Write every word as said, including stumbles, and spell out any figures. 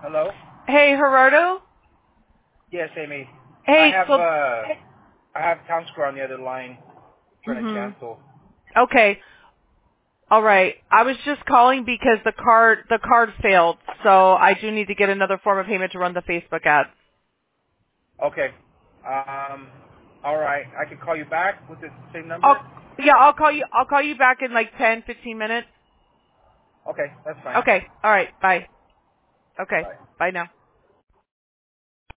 Hello? Hey, Gerardo? Yes, Amy. I Hey, have so... uh I have Town Square on the other line trying to hmm cancel. Okay. All right. I was just calling because the card the card failed, so I do need to get another form of payment to run the Facebook ad. Okay. Um all right. I can call you back with the same number? I'll yeah, I'll call you I'll call you back in like ten, fifteen minutes. Okay, that's fine. Okay. All right. Bye. Okay. Bye. Bye now.